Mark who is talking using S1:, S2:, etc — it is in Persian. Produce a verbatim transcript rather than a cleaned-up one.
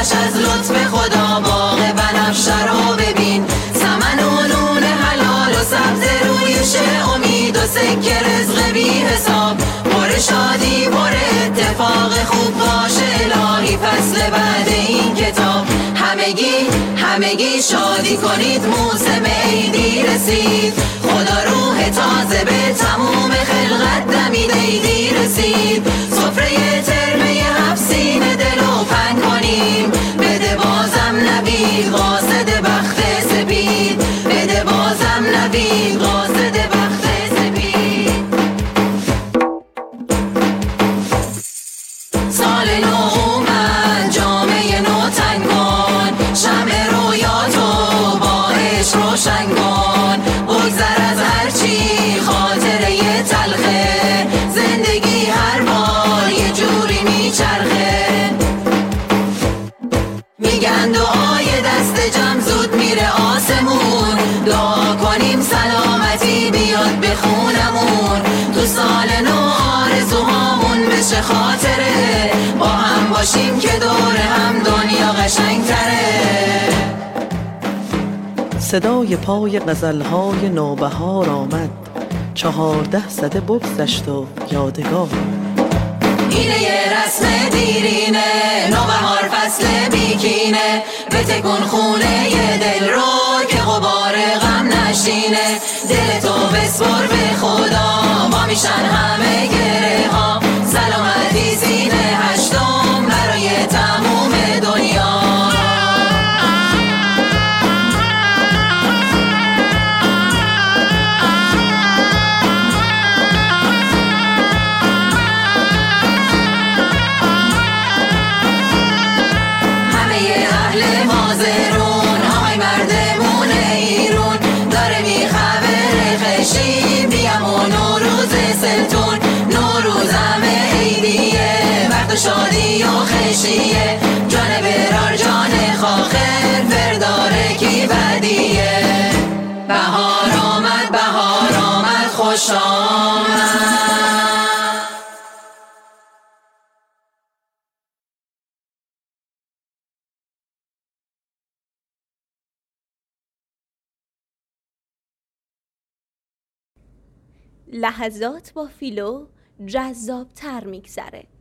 S1: همش از لطف خدا. باغ بنفشه رو ببین، سمن و نون حلال و سبز رویشه، امید و سکه رزق بی حساب. پر شادی پر اتفاق خوب باشه الهی فصل بعد این کتاب. همگی همگی شادی کنید موسم عیدی رسید. خدا روح تازه به تموم خلقت دمید عیدی رسید. سفره ترمه هفت سینه دل و پنگ کنیم. بده بازم نوید قاصد بخت سپید. بده بازم نوید قاصد بخت سپید. سال نو اومد جامعه نو تنگ کن. شمع رویاتو با عشق روشن کن. بگذر از هرچی خاطره تلخه. زندگی هر بار یه جوری میچرخه. میگن دعای دست جمع زود میره آسمون. دعا کنیم سلامتی بیاد به خونمون. تو سال نو آرزوهامون بشه خاطره. با هم باشیم که دور هم دنیا قشنگتره.
S2: صدای پای غزلهای نوبهار آمد. چهارده سده بگذشت و یادگار.
S1: اینه یه رسم دیرینه، نوبهار فصل بیکینه. بتکن خونه یه دل رو که غبار غم نشینه. دل تو بسپر به خدا ما میشن همه گره ها. سلامتی سینه هشتم برای تموم دنیا. شادی و خشیه جان برار جان خاخر فرداره کی بدیه. بهار آمد بهار آمد خوش آمد.
S3: لحظات با فیلو جذاب تر میگذره.